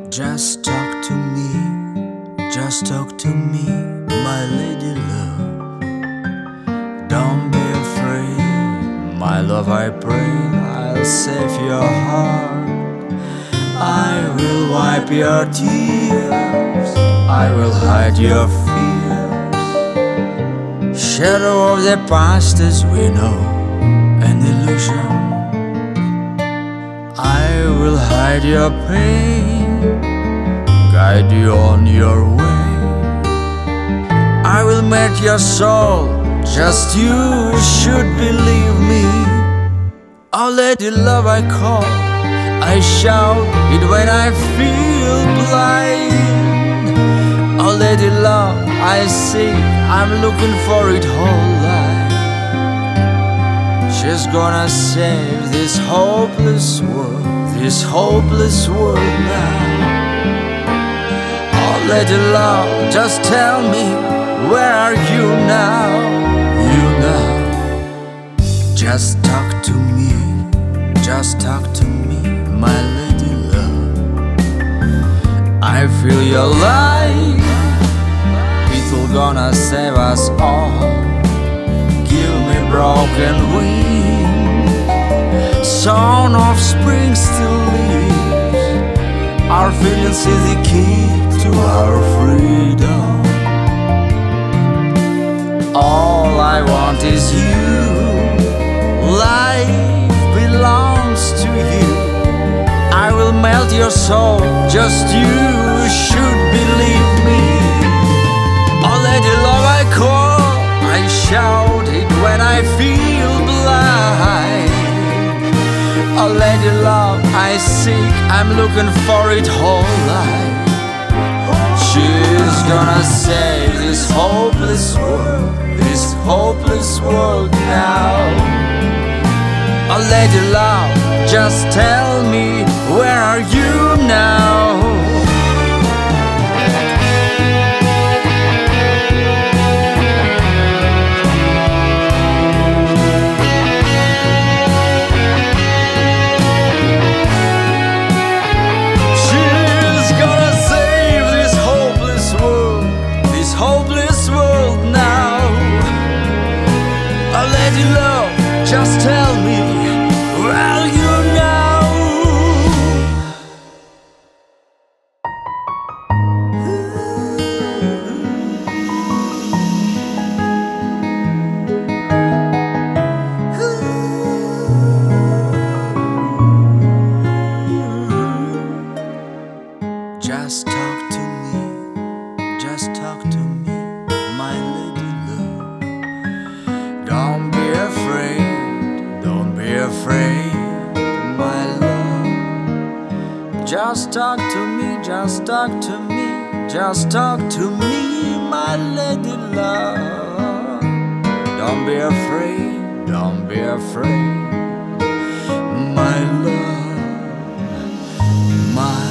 Just talk to me, just talk to me, my lady love. Don't be afraid, my love, I pray, I'll save your heart. I will wipe your tears, I will hide your fears. Shadow of the past as we know, an illusion. I will hide your pain, guide you on your way. I will melt your soul, just you should believe me. Oh lady love, I call, I shout it when I feel blind. Oh lady love, I seek, I'm looking for it whole life. She's gonna save this hopeless world, this hopeless world now. Oh lady love, just tell me, where are you now? You now. Just talk to me, just talk to me, my lady love. I feel your light, it's all gonna save us all. Give me broken wings, song of spring still lives. Our feelings is the key to our freedom. All I want is you, life belongs to you. I will melt your soul, just you should believe me. Oh lady love, I call, I shout it when I feel blind. Oh lady love, I seek, I'm looking for it whole life. She's gonna save this hopeless world, this hopeless world now. Oh lady love, just tell me, where are you now? Just tell me, well, you know. Just talk to me, just talk to me, my lady love. Don't be afraid, don't be afraid, my love. Just talk to me, just talk to me, just talk to me, my lady love. Don't be afraid, don't be afraid, my love, my